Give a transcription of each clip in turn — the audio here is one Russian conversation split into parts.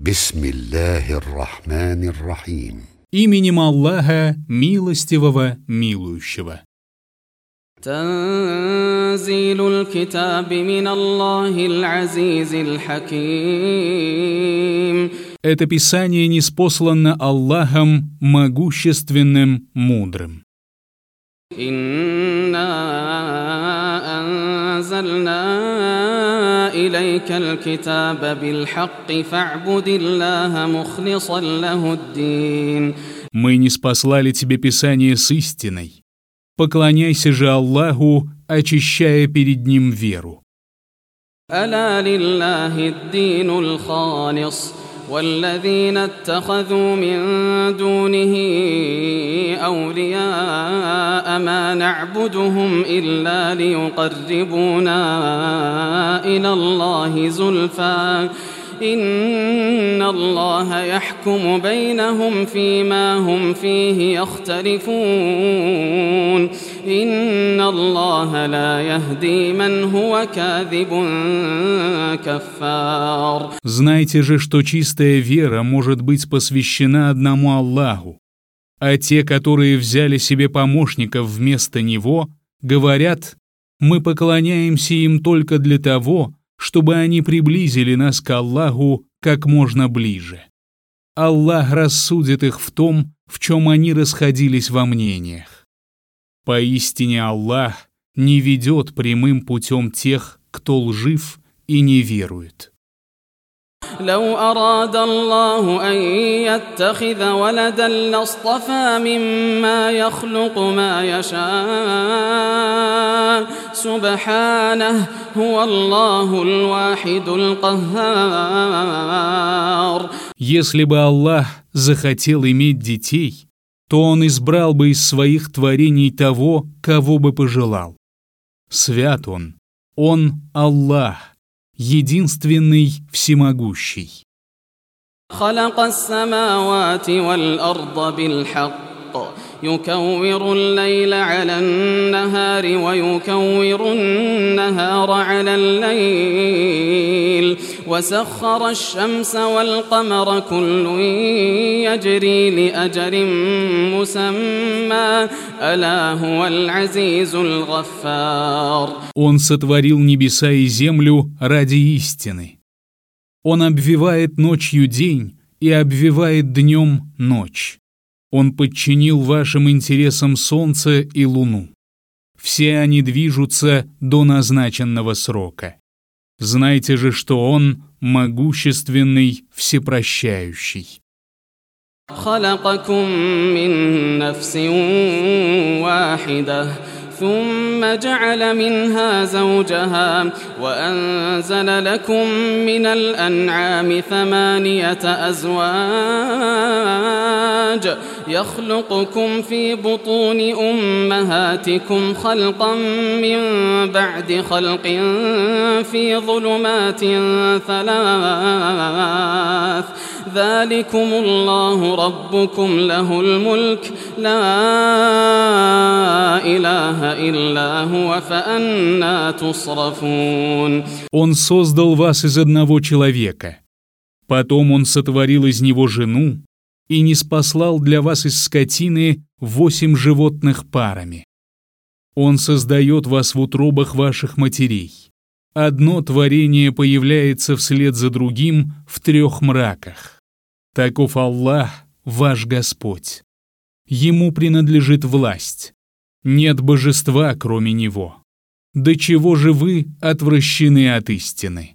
Бисмиллахир-рахманир-рахим. Именем Аллаха, милостивого, милующего. Танзилуль китаби мин Аллахил азизил хаким. Это Писание ниспослано Аллахом, могущественным, мудрым. Инна анзальна илейкаль китаба биль хакки фа'будиллаха мухлисан лахуддин. Мы ниспослали тебе Писание с истиной. Поклоняйся же Аллаху, очищая перед Ним веру. Аля лиллахи ддинул халис. والذين اتخذوا من دونه أولياء ما نعبدهم إلا ليقربونا إلى الله زلفى إن الله يحكم بينهم فيما هم فيه يختلفون إن الله لا يهدي من هو كاذب كفار. Знайте же, что чистая вера может быть посвящена одному Аллаху, а те, которые взяли себе помощников вместо Него, говорят: мы поклоняемся им только для того, чтобы они приблизили нас к Аллаху как можно ближе. Аллах рассудит их в том, в чем они расходились во мнениях. Поистине Аллах не ведет прямым путем тех, кто лжив и не верует. لو أراد الله أن يتخذ ولدا لاصطفى مما يخلق ما يشاء سبحانه هو الله الواحد القهار. Если бы Аллах захотел иметь детей, то Он избрал бы из своих творений того, кого бы пожелал. Свят Он Аллах, единственный, всемогущий. خلق السماوات والأرض بالحق يكور الليل على النهار ويكور النهار على الليل وسخر الشمس والقمر كل يجري لأجل مسمى ألا هو العزيز الغفار. Он сотворил небеса и землю ради истины. Он обвивает ночью день и обвивает днем ночь. Он подчинил вашим интересам солнце и луну. Все они движутся до назначенного срока. Знайте же, что Он могущественный, всепрощающий. خلقكم من نفس واحدة ثم جعل منها زوجها وأنزل لكم من الأنعام 8 أزواج يخلقكم في بطون أمهاتكم خلقا من بعد خلق في ظلمات 3 ذلكم الله ربكم له الملك لا إله إلا هو فأنى تصرفون. Он создал вас из одного человека. Потом Он сотворил из него жену и ниспослал для вас из скотины 8 животных парами. Он создает вас в утробах ваших матерей. Одно творение появляется вслед за другим в 3 мраках. Таков Аллах, ваш Господь. Ему принадлежит власть. Нет божества, кроме Него. До чего же вы отвращены от истины?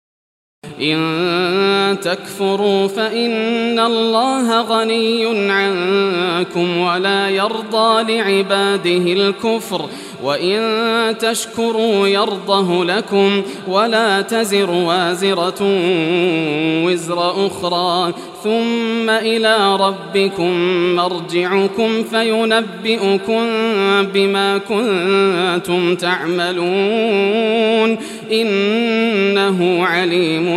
إن تكفروا فإن الله غني عنكم ولا يرضى لعباده الكفر وإن تشكروا يرضه لكم ولا تزر وازرة وزر أخرى ثم إلى ربكم مرجعكم فينبئكم بما كنتم تعملون إنه عليم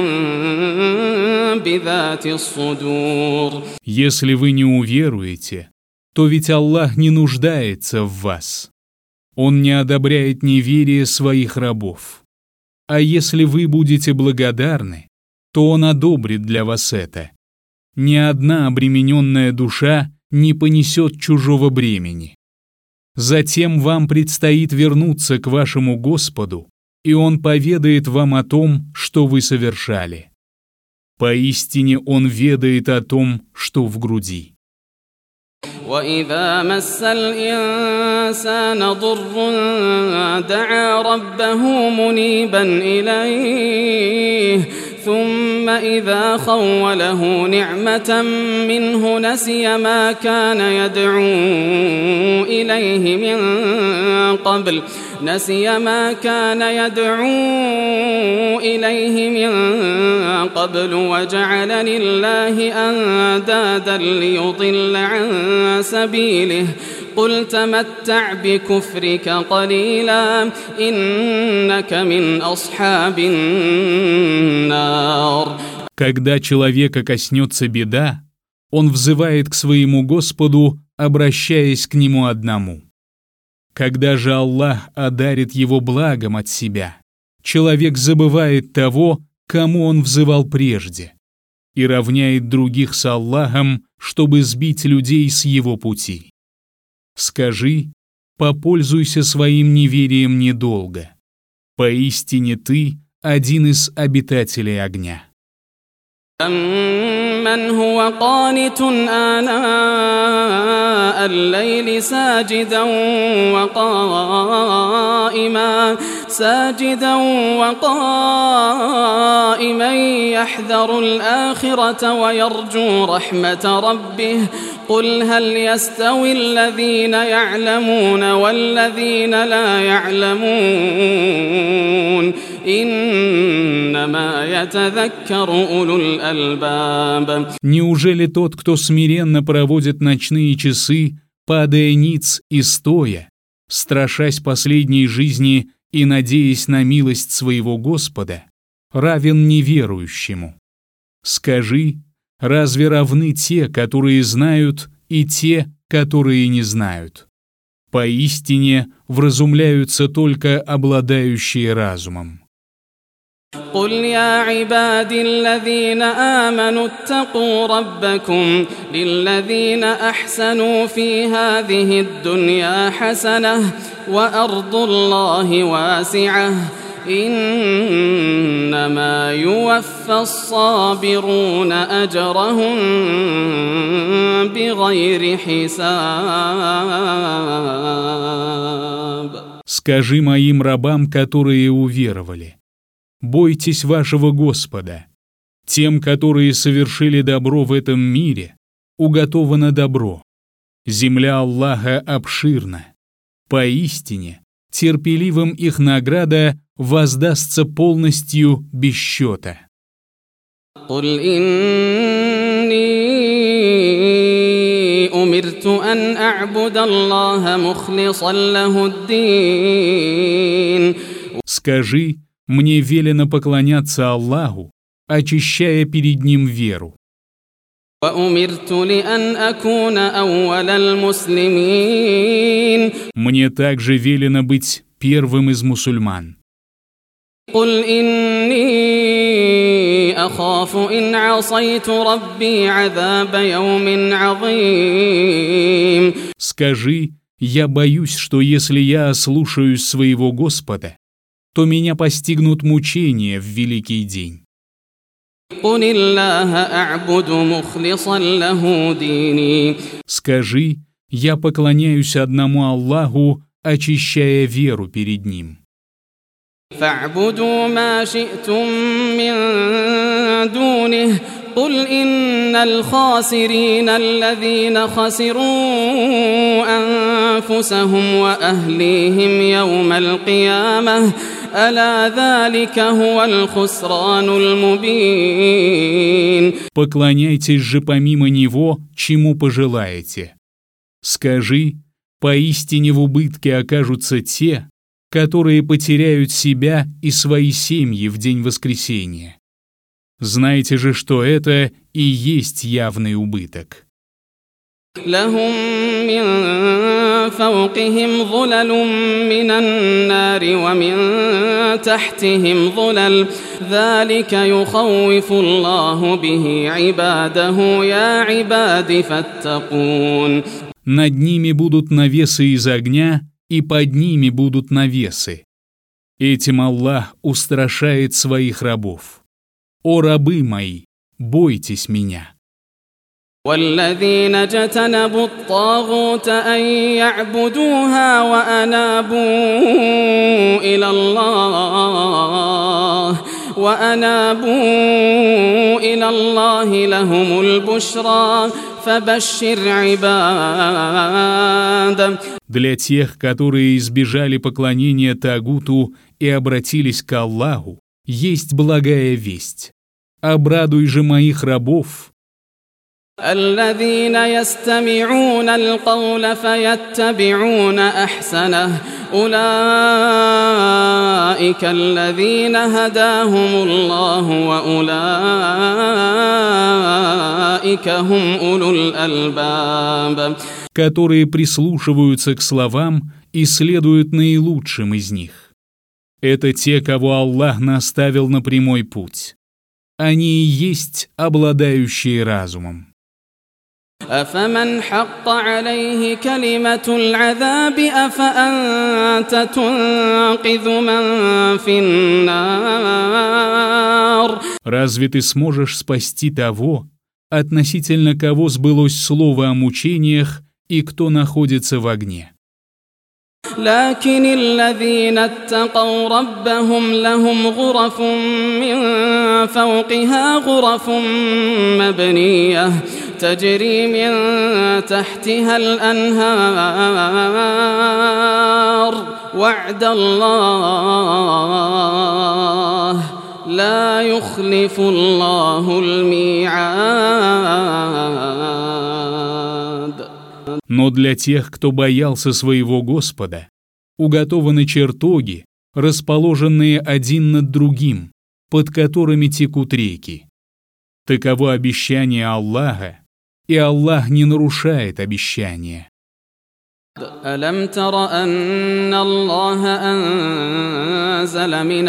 بذات الصدور. Если вы не уверуете, то ведь Аллах не нуждается в вас. Он не одобряет неверие своих рабов. А если вы будете благодарны, то Он одобрит для вас это. Ни одна обремененная душа не понесет чужого бремени. Затем вам предстоит вернуться к вашему Господу, и Он поведает вам о том, что вы совершали. Поистине Он ведает о том, что в груди. وإذا مس الإنسان ضر دعا ربه منيبا إليه ثم إذا خوله نعمة منه نسي ما كان يدعو إليه من قبل وجعل لله أندادا ليضل عن سبيله قل تمتع بكفرك قليلا إنك من أصحاب النار. Когда человека коснется беда, он взывает к своему Господу, обращаясь к Нему одному. Когда же Аллах одарит его благом от себя, человек забывает того, кому он взывал прежде, и равняет других с Аллахом, чтобы сбить людей с его пути. Скажи, попользуйся своим неверием недолго. Поистине ты один из обитателей огня. أَمَّنْ هُوَ قَانِتٌ آنَاءَ اللَّيْلِ سَاجِدًا وَقَائِمًا يَحْذَرُ الْآخِرَةَ وَيَرْجُو رَحْمَةَ رَبِّهِ قُلْ هَلْ يَسْتَوِي الَّذِينَ يَعْلَمُونَ وَالَّذِينَ لَا يَعْلَمُونَ إِنَّمَا يَتَذَكَّرُ أُولُو الْأَلْبَابِ. Неужели тот, кто смиренно проводит ночные часы, падая ниц и стоя, страшась последней жизни и надеясь на милость своего Господа, равен неверующему? Скажи, разве равны те, которые знают, и те, которые не знают? Поистине вразумляются только обладающие разумом. قل يا عبادي الذين آمنوا اتقوا ربكم للذين أحسنوا في هذه الدنيا حسنة وأرض الله واسعة إنما يوفى الصابرون أجرهم بغير حساب. Скажи моим рабам, которые уверовали: бойтесь вашего Господа. Тем, которые совершили добро в этом мире, уготовано добро. Земля Аллаха обширна. Поистине, терпеливым их награда воздастся полностью без счета. قل إني أمرت أن أعبد الله مخلصا له الدين. Скажи, мне велено поклоняться Аллаху, очищая перед Ним веру. وأمرت لأن أكون أول المسلمين. Мне также велено быть первым из мусульман. قل إني أخاف إن عصيت ربي عذاب يوم عظيم. Скажи, я боюсь, что если я ослушаюсь своего Господа, то меня постигнут мучения в великий день. قل الله أعبد مخلصا له ديني. Скажи, я поклоняюсь одному Аллаху, очищая веру перед Ним. فاعبدوا ما شئتم من دونه قل إن الخاسرين الذين خسروا أنفسهم وأهليهم يوم القيامة ألا ذلك هو الخسران المبين. Поклоняйтесь же помимо Него, чему пожелаете. Скажи, поистине в убытке окажутся те, которые потеряют себя и свои семьи в день воскресения. Знайте же, что это и есть явный убыток. لهم من فوقهم ظلل من النار ومن تحتهم ظلل ذلك يخوف الله به عباده يا عباد فاتقون. Над ними будут навесы из огня, и под ними будут навесы. Этим Аллах устрашает своих рабов. О рабы мои, бойтесь меня. والذين اجتنبوا الطاغوت أن يعبدوها وأنابوا إلى الله لهم البشرى فبشر عباد. Для тех, которые избежали поклонения Тагуту и обратились к Аллаху, есть благая весть. Обрадуй же моих рабов. الذين يستمعون القول فيتبعون أحسنه أولئك الذين هداهم الله وأولئك هم أولو الألباب. Которые прислушиваются к словам и следуют наилучшим из них. Это те, кого Аллах наставил на прямой путь. Они и есть обладающие разумом. أفمن حق عليه كلمة العذاب أفأنت تنقذ من في النار. Разве ты сможешь спасти того, относительно кого сбылось слово о мучениях и кто находится в огне? لكن الذين اتقوا ربهم لهم غرف من فوقها غرف مبنية تجري من تحتها الأنهار وعد الله لا يخلف الله الميعاد. Но для тех, кто боялся своего Господа, уготованы чертоги, расположенные один над другим, под которыми текут реки. Таково обещание Аллаха, и Аллах не нарушает обещания. ألم تر أن الله أنزل من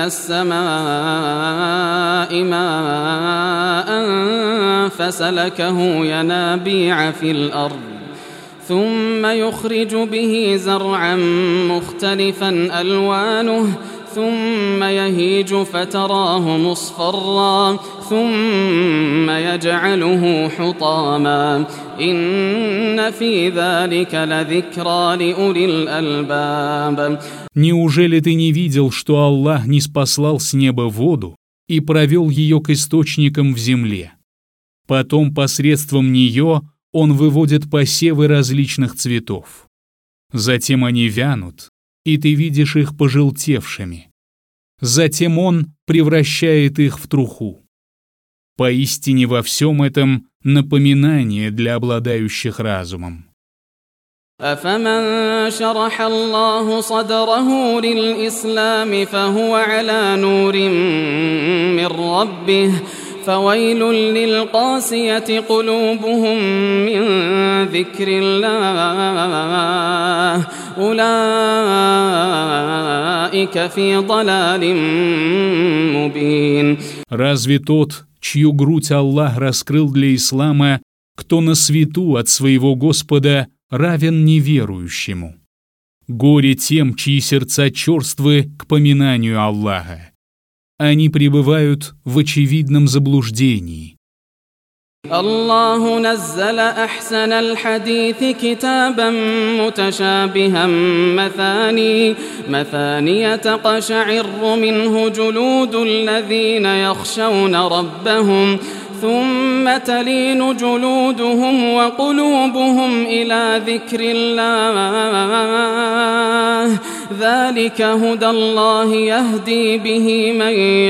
السماء ماء فسلكه ينابيع في الأرض ثم يخرج به زرعا مختلفا ألوانه ثم يهيج فتراه مصفرا ثم يجعله حطاما إن في ذلك لذكرى لأولي الألباب. Неужели ты не видел, что Аллах ниспослал с неба воду и провел ее к источникам в земле? Потом посредством нее Он выводит посевы различных цветов. Затем они вянут, и ты видишь их пожелтевшими. Затем Он превращает их в труху. Поистине во всем этом напоминание для обладающих разумом. أفمن شرح الله صدره للإسلام فهو على نور من ربه فويل للقاسية قلوبهم من ذكر الله أولئك في ضلال مبين. Разве тот, чью грудь Аллах раскрыл для ислама, кто на свету от своего Господа, равен неверующему? Горе тем, чьи сердца черствы к поминанию Аллаха. Они пребывают в очевидном заблуждении. الله نزل أحسن الحديث كتابا متشابها مثانية تقشعر منه جلود الذين يخشون ربهم ثم تلين جلودهم وقلوبهم إلى ذكر الله ذلك هدى الله يهدي به من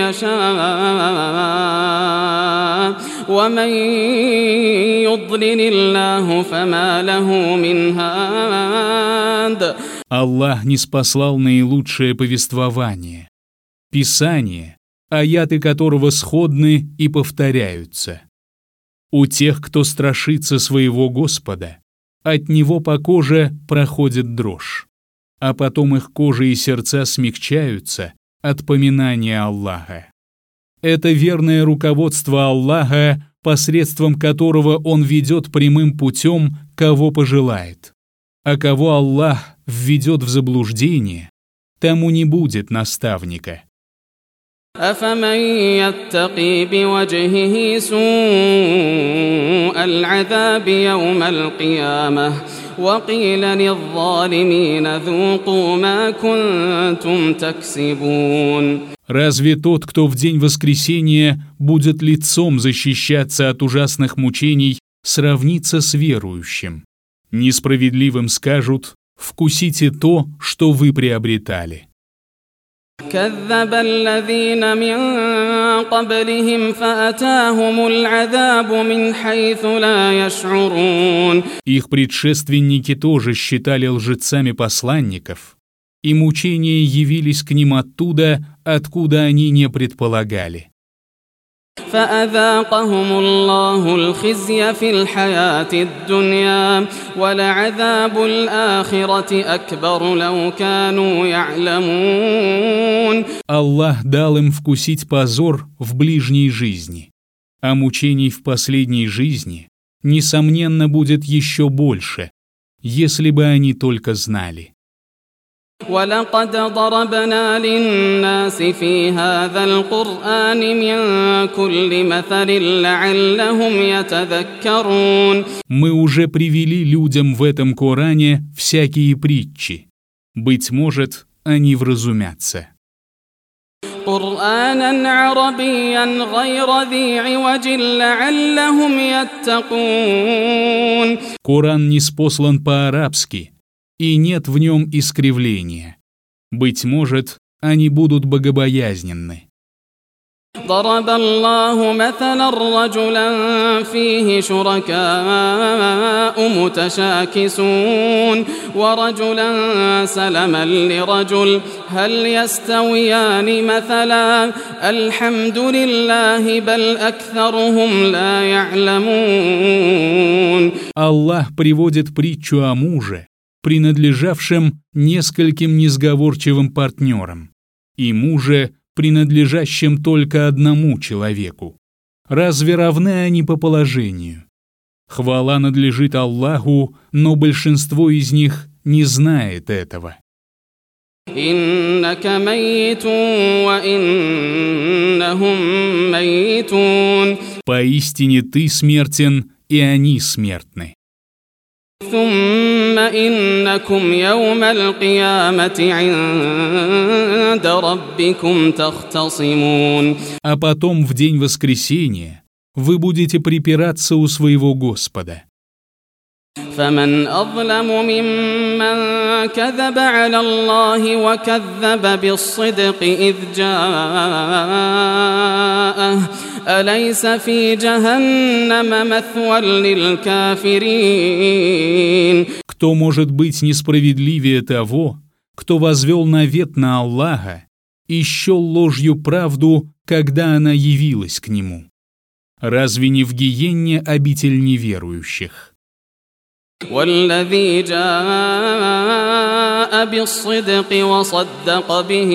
يشاء ومن يضلل الله فما له من هاد. Аллах ниспослал наилучшее повествование, Писание, аяты которого сходны и повторяются. У тех, кто страшится своего Господа, от Него по коже проходит дрожь, а потом их кожа и сердца смягчаются от поминания Аллаха. Это верное руководство Аллаха, посредством которого Он ведет прямым путем, кого пожелает. А кого Аллах введет в заблуждение, тому не будет наставника. أفمن يتقي بوجهه سوء العذاب يوم القيامة وقيل للظالمين ذوقوا ما كنتم تكسبون. Разве тот, кто в день воскресения будет лицом защищаться от ужасных мучений, сравнится с верующим? Несправедливым скажут: «Вкусите то, что вы приобретали». كذب الذين من قبلهم فأتاهم العذاب من حيث لا يشعرون. Их предшественники тоже считали лжецами посланников, и мучения явились к ним оттуда, откуда они не предполагали. فأذاقهم الله الخزي في الحياة الدنيا ولعذاب الآخرة أكبر لو كانوا يعلمون. Аллах дал им вкусить позор в ближней жизни, а мучений в последней жизни, несомненно, будет еще больше, если бы они только знали. ولقد ضربنا للناس في هذا القرآن من كل مثل لعلهم يتذكرون. Мы уже привели людям в этом Коране всякие притчи. Быть может, они вразумятся. قرآنا عربيا غير ذي عوج لعلهم يتقون. Коран ниспослан по-арабски, и нет в нем искривления. Быть может, они будут богобоязненны. ضرب الله مثلا رجلا فيه شركاء متشاكسون ورجلا سلما لرجل هل يستويان مثلا الحمد لله بل أكثرهم لا يعلمون. Аллах приводит притчу о муже, принадлежавшем нескольким несговорчивым партнерам, и муже, принадлежащим только одному человеку. Разве равны они по положению? Хвала надлежит Аллаху, но большинство из них не знает этого. إنك ميت وإنهم ميتون. Поистине ты смертен, и они смертны. ثم إنكم يوم القيامة عند ربكم تختصمون. А потом в день воскресения вы будете припираться у своего Господа. فمن أظلم ممن كذب على الله وكذب بالصدق إذ جاءه أليس في جهنم مثوى للكافرين. Кто может быть несправедливее того, кто возвел навет на Аллаха и счел ложью правду, когда она явилась к нему? Разве не в гиенне обитель неверующих? والذي جاء بالصدق وصدق به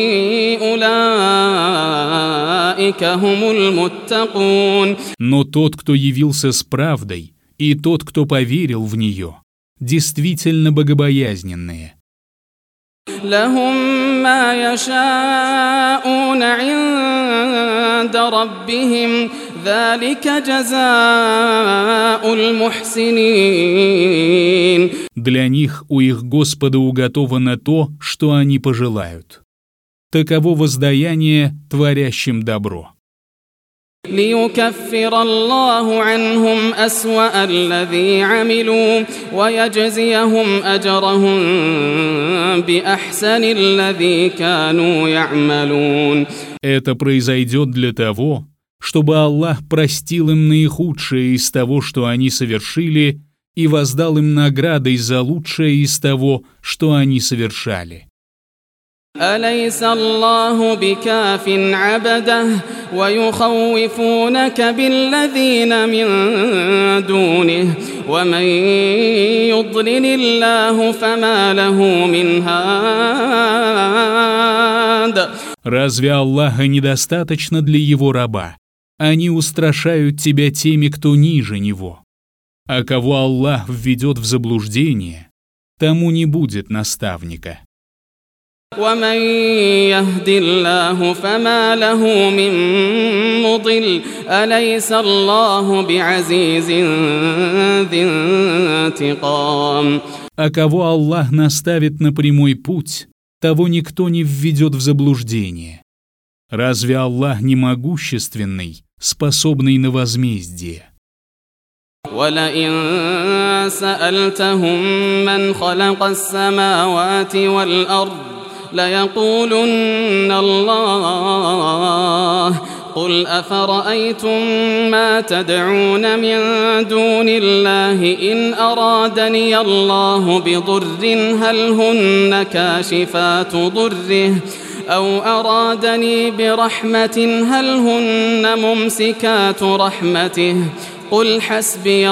أولئك هم المتقون. Но тот, кто явился с правдой, и тот, кто поверил в нее, действительно богобоязненные. لهم ما يشاءون عند ربهم ذلك جزاء المحسنين. Для них у их Господа уготовано то, что они пожелают. Таково воздаяние творящим добро. ليكفر الله عنهم أسوأ الذي عملوا ويجزيهم أجرهم بأحسن الذي كانوا يعملون. Это произойдет для того, чтобы Аллах простил им наихудшее из того, что они совершили, и воздал им наградой за лучшее из того, что они совершали. أليس الله بكاف عبده ويخوفونك بالذين من دونه ومن يضلل الله فما له من هاد. Разве Аллаха недостаточно для его раба? Они устрашают тебя теми, кто ниже него. А кого Аллах введет в заблуждение, тому не будет наставника. ومن يهد الله فما له من مضل أليس الله بعزيز ذي انتقام. А кого Аллах наставит на прямой путь, того никто не введет в заблуждение. Разве Аллах не могущественный, способный на возмездие? وَلَئِن سَأَلْتَهُم مَّنْ خَلَقَ السَّمَاوَاتِ وَالْأَرْضَ لَيَقُولُنَّ اللَّهُ قُلْ أَفَرَأَيْتُم مَّا تَدْعُونَ مِن دُونِ اللَّهِ إِنْ أَرَادَنِيَ اللَّهُ بِضُرٍّ هَلْ هُنَّ كَاشِفَاتُ ضُرِّهِ أَوْ أَرَادَنِي بِرَحْمَةٍ هَلْ هُنَّ مُمْسِكَاتُ رَحْمَتِهِ قُلْ حَسْبِيَ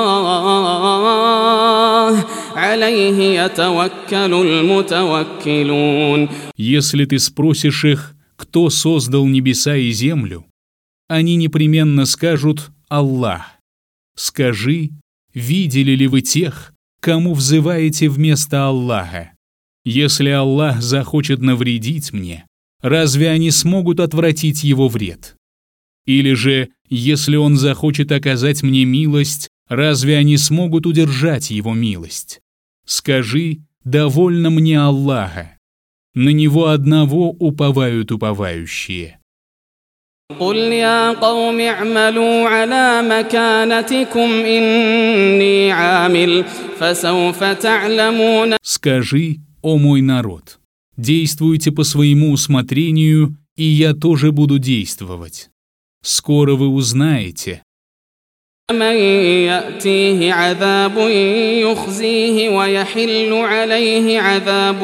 اللَّهُ عَلَيْهِ يَتَوَكَّلُ الْمُتَوَكِّلُونَ. Если ты спросишь их, кто создал небеса и землю, они непременно скажут «Аллах». Скажи, видели ли вы тех, кому взываете вместо Аллаха? Если Аллах захочет навредить мне, разве они смогут отвратить его вред? Или же, если Он захочет оказать мне милость, разве они смогут удержать Его милость? Скажи, довольно мне Аллаха. На Него одного уповают уповающие. قُلْ يَا قَوْمِ اعْمَلُوا عَلَى مَكَانَتِكُمْ إِنِّي عَامِلٌ فَسَوْفَ تَعْلَمُونَ. Скажи, о мой народ, действуйте по своему усмотрению, и я тоже буду действовать. Скоро вы узнаете. مَن يَأْتِيهِ عَذَابٌ يُخْزِيهِ وَيَحِلُّ عَلَيْهِ عَذَابٌ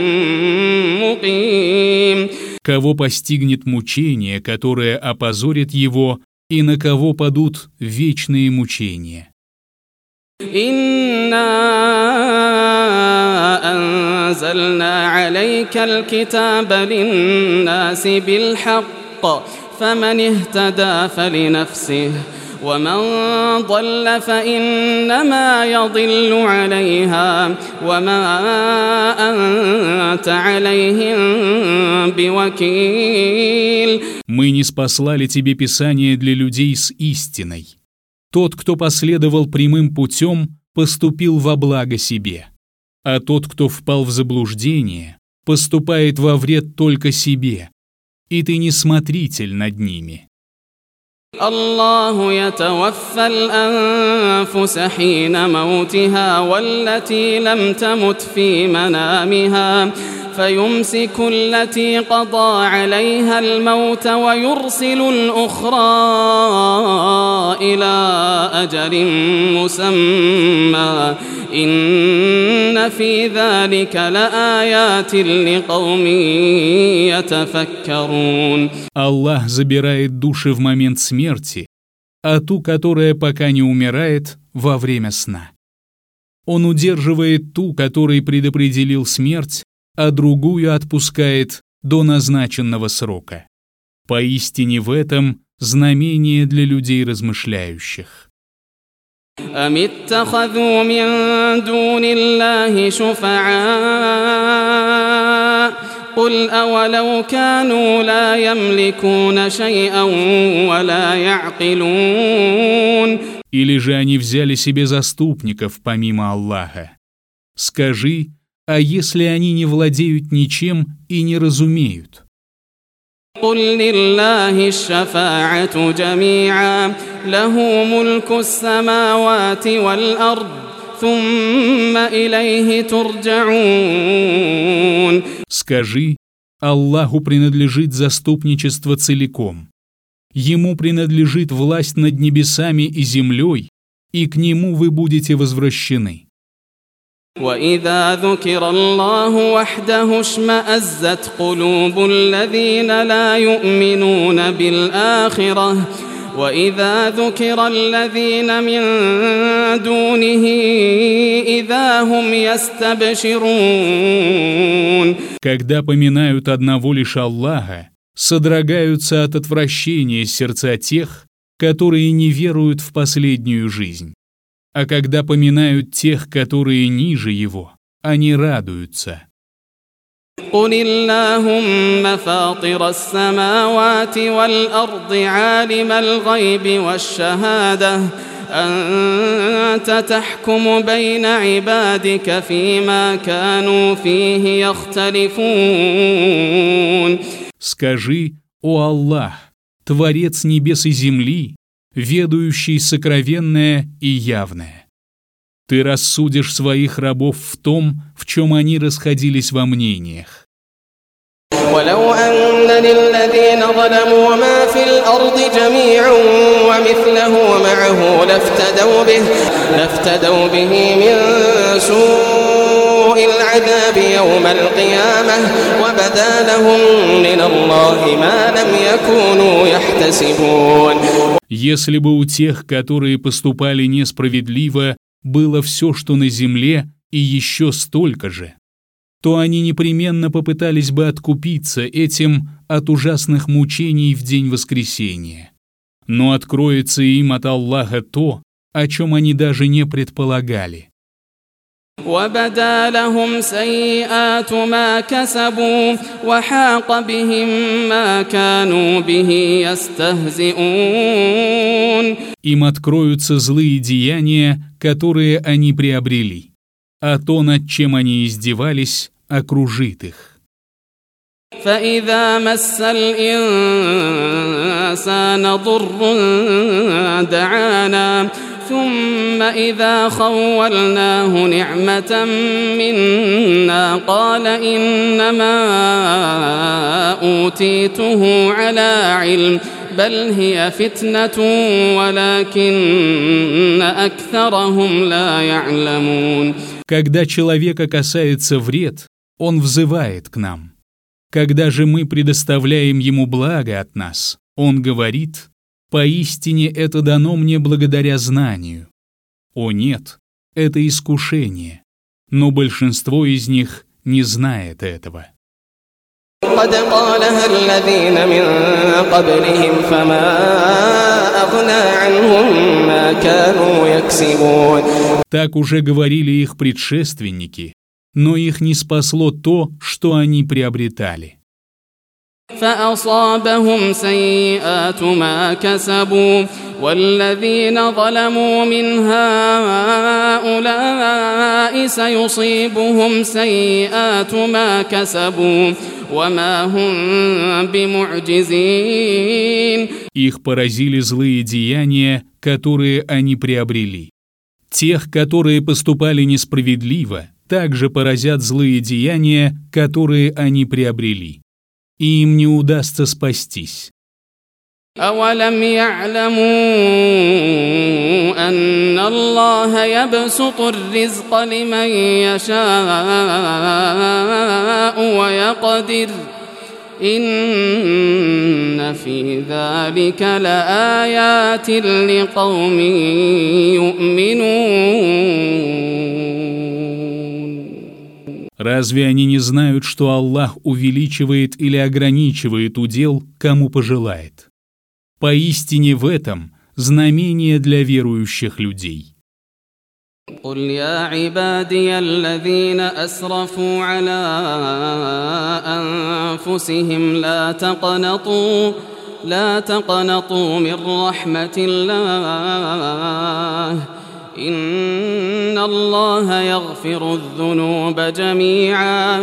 مُقِيمٌ. Кого постигнет мучение, которое опозорит его, и на кого падут вечные мучения. إِنَّا أَنزَلْنَا عَلَيْكَ الْكِتَابَ لِلنَّاسِ بِالْحَقِّ فَمَنِ اهْتَدَى فَلِنَفْسِهِ وَمَنْ ضَلَّ فَإِنَّمَا يَضِلُّ عَلَيْهَا وَمَا أَنْتَ عَلَيْهِمْ بِوَكِيلٍ. Мы ниспослали тебе Писание для людей с истиной. Тот, кто последовал прямым путем, поступил во благо себе, а тот, кто впал в заблуждение, поступает во вред только себе, и ты не смотритель над ними. الله يتوفى الأنفس حين موتها والتي لم تمت في منامها فيمسك التي قضى عليها الموت ويرسل الأخرى إلى أجل مسمى إن في ذلك لآيات لقوم يتفكرون. Аллах забирает души в момент смерти, а ту, которая пока не умирает, во время сна. Он удерживает ту, которой предопределил смерть, а другую отпускает до назначенного срока. Поистине в этом знамение для людей размышляющих. أم اتخذوا من دون الله شفعاء قل أولو كانوا لا يملكون شيئا ولا يعقلون. Или же они взяли себе заступников помимо Аллаха? Скажи, а если они не владеют ничем и не разумеют? قل لله الشفاعة جميعا له ملك السماوات والأرض ثم إليه ترجعون. Скажи, Аллаху принадлежит заступничество целиком. Ему принадлежит власть над небесами и землей, и к Нему вы будете возвращены. وإذا ذكر الله وحده اشمأزت قلوب الذين لا يؤمنون بالآخرة وإذا ذكر الذين من دونه إذا هم يستبشرون. Когда поминают одного лишь Аллаха, содрогаются от отвращения сердца тех, которые не веруют в последнюю жизнь. А когда поминают тех, которые ниже его, они радуются. قل اللهم فاطر السماوات والأرض عالم الغيب والشهادة أنت تحكم بين عبادك فيما كانوا فيه يختلفون. Скажи: «О Аллах, Творец небес и земли, ведающий сокровенное и явное. Ты рассудишь своих рабов в том, в чем они расходились во мнениях». ولو أن للذين ظلموا ما في الأرض جميعا ومثله معه لافتدوا به من سوء العذاب يوم القيامة وبدا لهم من الله ما لم يكونوا يحتسبون. Если бы у тех, которые поступали несправедливо, было все, что на земле, и еще столько же, то они непременно попытались бы откупиться этим от ужасных мучений в день воскресения. Но откроется им от Аллаха то, о чем они даже не предполагали. وبدا لهم سيئات ما كسبوا وحاق بهم ما كانوا به يستهزئون. Им откроются злые деяния, которые они приобрели, а то, над чем они издевались, окружит их. فإذا مس الإنسان ضر دعانا ثم إذا خولناه نعمة منا قال إنما أوتيته على علم بل هي فتنة ولكن أكثرهم لا يعلمون. Когда человека касается вред, он взывает к нам. Когда же мы предоставляем ему благо от нас, он говорит: «Поистине это дано мне благодаря знанию». О нет, это искушение, но большинство из них не знает этого. قد قالها الذين من قبلهم فما أغنى عنهم ما كانوا يكسبون. Так уже говорили их предшественники, но их не спасло то, что они приобретали. فأصابهم سيئات ما كسبوا والذين ظلموا من هؤلاء سيصيبهم سيئات ما كسبوا وما هم بمعجزين. Их поразили злые деяния, которые они приобрели. Тех, которые поступали несправедливо, также поразят злые деяния, которые они приобрели, и им не удастся спастись. أولم يعلموا أن الله يبسط الرزق لمن يشاء ويقدر إن في ذلك لآيات لقوم يؤمنون. Разве они не знают, что Аллах увеличивает или ограничивает удел, кому пожелает? Поистине в этом знамение для верующих людей. قل يا عبادي الذين أسرفوا على أنفسهم لا تقنطوا من رحمة الله إن الله يغفر الذنوب جميعا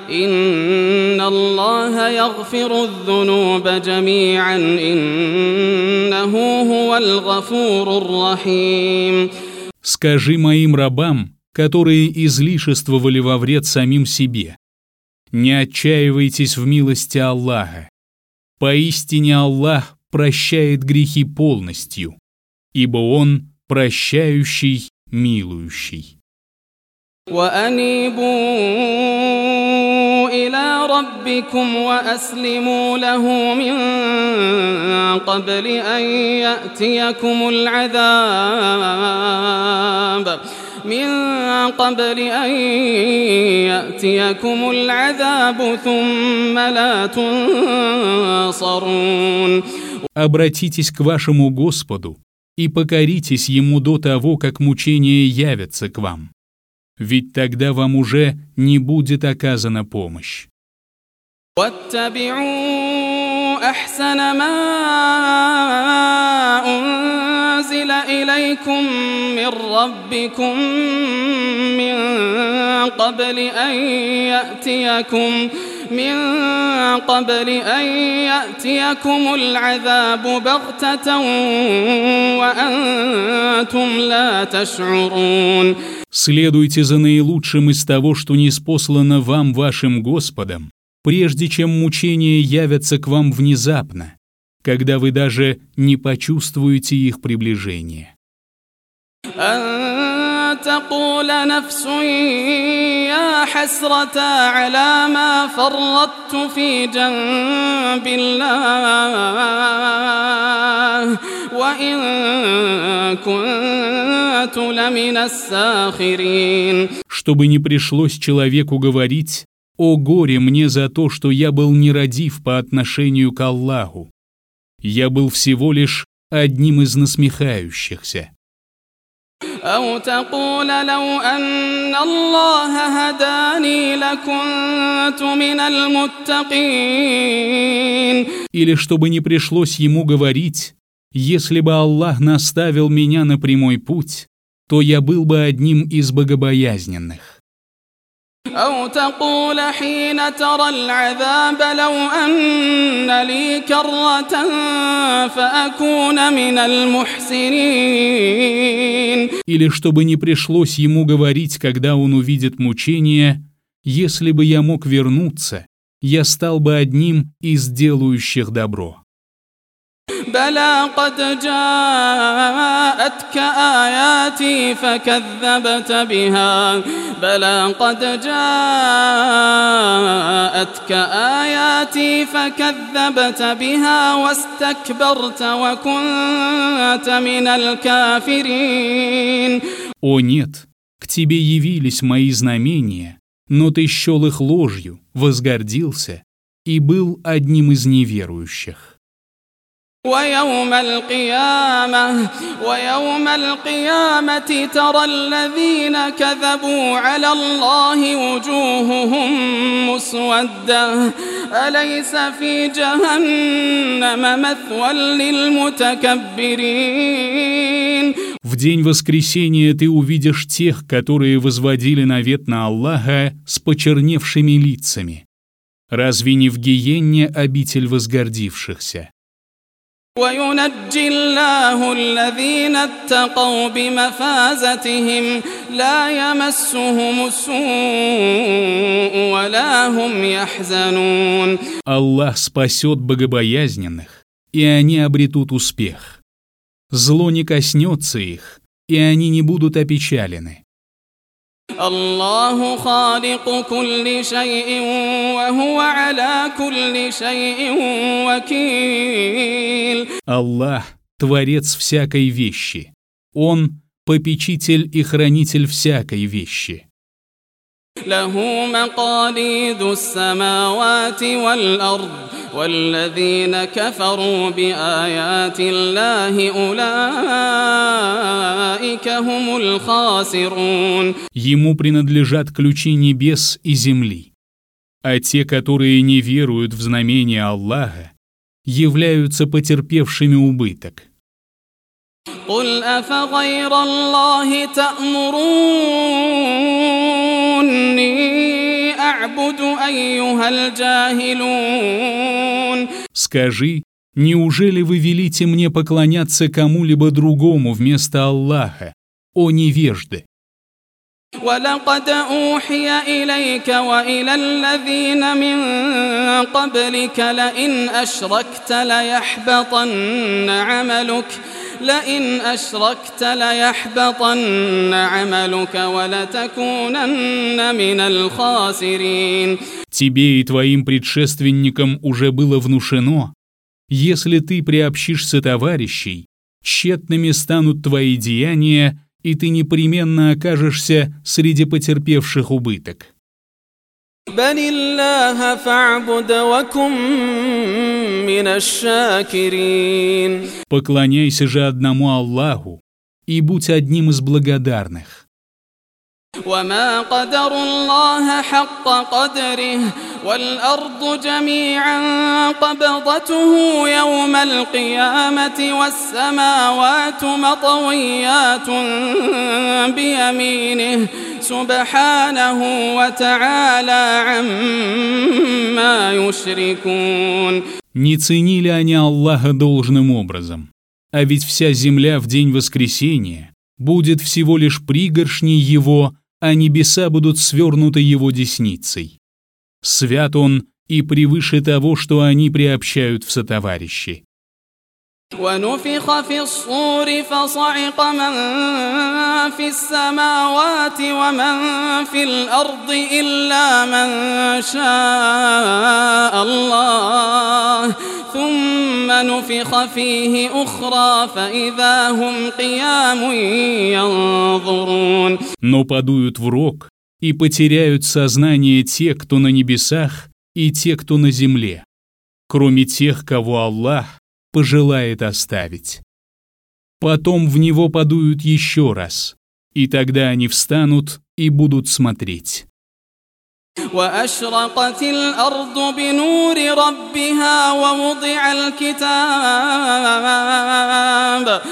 إنه هو الغفور الرحيم. Скажи моим рабам, которые излишествовали во вред самим себе: не отчаивайтесь в милости Аллаха. Поистине Аллах прощает грехи полностью, ибо Он прощающий, милующий. وأنيبوا إلى ربكم وأسلموا له من قبل أن يأتيكم العذاب ثم لا تنصرون. Обратитесь к вашему Господу и покоритесь Ему до того, как мучения явятся к вам. Ведь тогда вам уже не будет оказана помощь. واتبعوا أحسن ما أنزل إليكم من ربكم من قبل أن يأتيكم العذاب بغتة وأنتم لا تشعرون. Следуйте за наилучшим из того, что ниспослано вам вашим Господом, прежде чем мучения явятся к вам внезапно, когда вы даже не почувствуете их приближения. تقول نفس يا حسرة على ما فرطت في جنب الله وإن كنت لمن الساخرين. Чтобы не пришлось человеку говорить: «О горе мне за то, что я был нерадив по отношению к Аллаху! Я был всего лишь одним из насмехающихся». أو تقول لو أن الله هداني لكنت من المتقين. Или чтобы не пришлось ему говорить: «Если бы Аллах наставил меня на прямой путь, то я был бы одним из богобоязненных». أو تقول حين ترى العذاب لو أن لي كرة فأكون من المحسنين. Или чтобы не пришлось ему говорить, когда он увидит мучения: «Если бы я мог вернуться, я стал бы одним из делающих добро». بلى قد جاءتك آياتي فكذبت بها واستكبرت وكنت من الكافرين. О нет, к тебе явились мои знамения, но ты счел их ложью, возгордился и был одним из неверующих. ويوم القيامة ترى الذين كذبوا على الله وجوههم مسودة أليس في جهنم مثوى للمتكبرين. В день воскресения ты увидишь тех, которые возводили навет на Аллаха с почерневшими лицами. Разве не в гиенне обитель возгордившихся? وينجي الله الذين اتقوا بمفازتهم لا يمسهم السوء ولا هم يحزنون. Аллах спасет богобоязненных, и они обретут успех. Зло не коснется их, и они не будут опечалены. الله خالق كل شيء وهو على كل شيء وكيل. Аллах – творец всякой вещи. Он – попечитель и хранитель всякой вещи. له مقاليد السماوات والأرض والذين كفروا بآيات الله أولئك هم الخاسرون. Ему принадлежат ключи небес и земли, а те, которые не веруют в знамения Аллаха, являются потерпевшими убыток. قل أفغير الله تأمروني أعبد أيها الجاهلون. Скажи, неужели вы велите мне поклоняться кому-либо другому вместо Аллаха, о невежды? ولقد أوحي إليك وإلى الذين من قبلك لئن أشركت لئن أشركت ليحبطن عملك ولتكونن من الخاسرين. Тебе и твоим предшественникам уже было внушено: если ты приобщишься товарищей, тщетными станут твои деяния, и ты непременно окажешься среди потерпевших убыток. بل الله فاعبد وكن من الشاكرين. Поклоняйся же одному Аллаху и будь одним из благодарных. وما قدر الله حق قدره والأرض جميعا قبضته يوم القيامة والسماوات مطويات بيمينه سبحانه وتعالى عما يشركون. Не ценили они Аллаха должным образом, а ведь вся земля в день воскресения будет всего лишь пригоршней Его, а небеса будут свернуты Его десницей. Свят Он и превыше того, что они приобщают в сотоварищи. ونفخ في الصور فصعق من في السماوات ومن في الأرض إلا من شاء الله ثم نفخ فيه أخرى فإذا هم قيام ينظرون. Но подуют в рог и потеряют сознание те, кто на небесах, и те, кто на земле, кроме тех, кого Аллах пожелает оставить. Потом в него подуют еще раз, и тогда они встанут и будут смотреть. وأشرقت الأرض بنور ربها ووضع الكتاب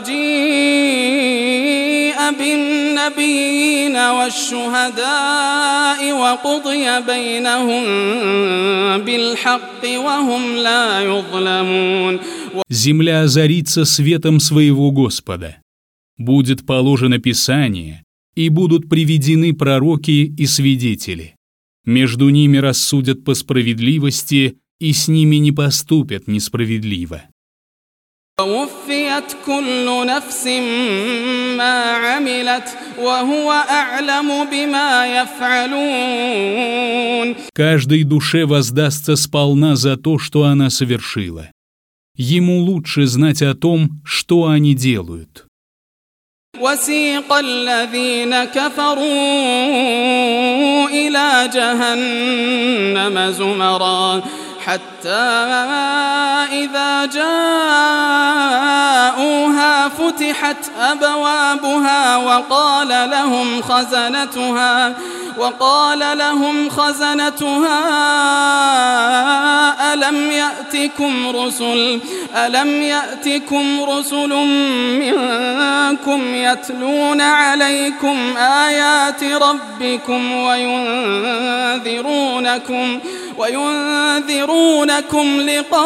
وجيء بالنبيين والشهداء وقضي بينهم بالحق وهم لا يظلمون. Земля озарится светом своего Господа. Будет положено Писание, и будут приведены пророки и свидетели. Между ними рассудят по справедливости, и с ними не поступят несправедливо. ووفيت كل نفس ما عملت وهو أعلم بما يفعلون. Каждой душе воздастся сполна за то, что она совершила. Ему лучше знать о том, что они делают. وسيق الذين كفروا إلى جهنم زمرا حتى إذا جاءوها فتحت أبوابها وقال لهم خزنتها ألم يأتكم رسل منكم يتلون عليكم آيات ربكم وينذرونكم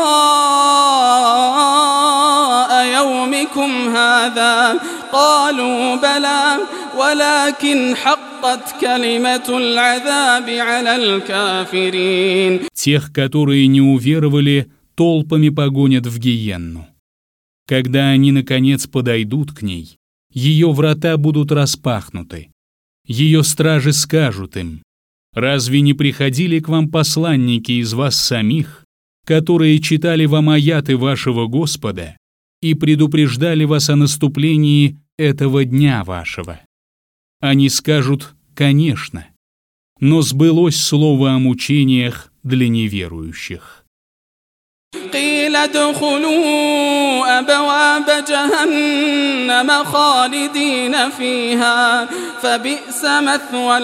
لقاء يومكم هذا قالوا بلى ولكن حقت كلمة العذاب على الكافرين. Тех, которые не уверовали, толпами погонят в гиенну. Когда они, наконец, подойдут к ней, ее врата будут распахнуты. Ее стражи скажут им: «Разве не приходили к вам посланники из вас самих, которые читали вам аяты вашего Господа и предупреждали вас о наступлении этого дня вашего?» Они скажут: «Конечно», но сбылось слово о мучениях для неверующих. قيل ادخلوا أبواب جهنم خالدين فيها فبئس مثوى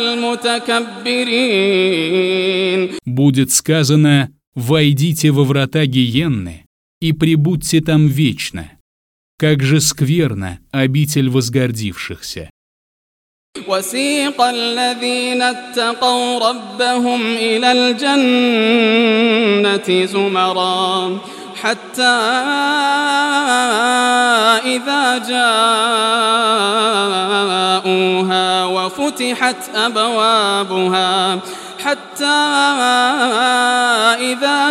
المتكبرين. Будет сказано: «Войдите во врата гиенны и пребудьте там вечно. Как же скверна обитель возгордившихся». وسيق الذين اتقوا ربهم إلى الجنة زمرا حتى إذا جاءوها حتى إذا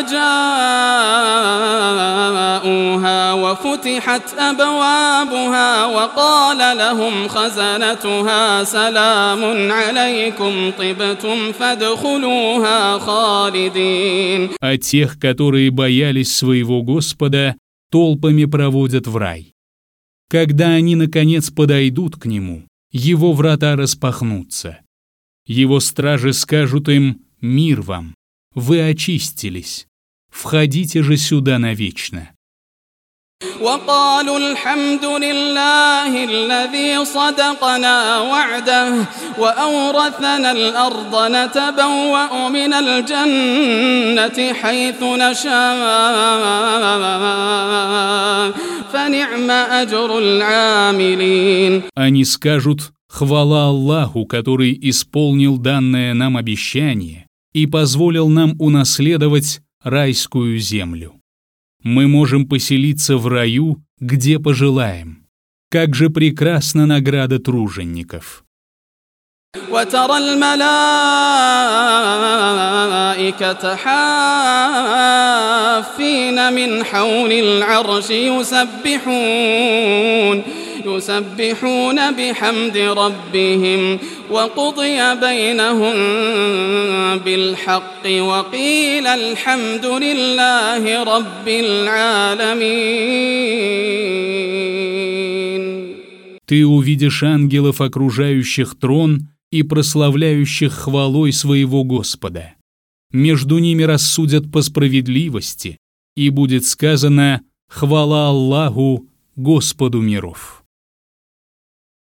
جاءوها وفتحت أبوابها وقال لهم خزنتها سلام عليكم طبتم فادخلوها خالدين. А тех, которые боялись своего Господа, толпами проводят в рай. Когда они, наконец, подойдут к нему, его врата распахнутся. Его стражи скажут им: «Мир вам! Вы очистились! Входите же сюда навечно!» وقالوا الحمد لله الذي صدقنا وعده وأورثنا الأرض نتبوأ من الجنة حيث نشاء فنعم أجر العاملين. Они скажут: «Хвала Аллаху, который исполнил данное нам обещание и позволил нам унаследовать райскую землю. Мы можем поселиться в раю, где пожелаем. Как же прекрасна награда тружеников!» وترى الملائكة حافين من حول العرش يسبحون بحمد ربهم وقضي بينهم بالحق وقيل الحمد لله رب العالمين. Ты увидишь ангелов, окружающих трон и прославляющих хвалой своего Господа. Между ними рассудят по справедливости, и будет сказано: «Хвала Аллаху, Господу миров».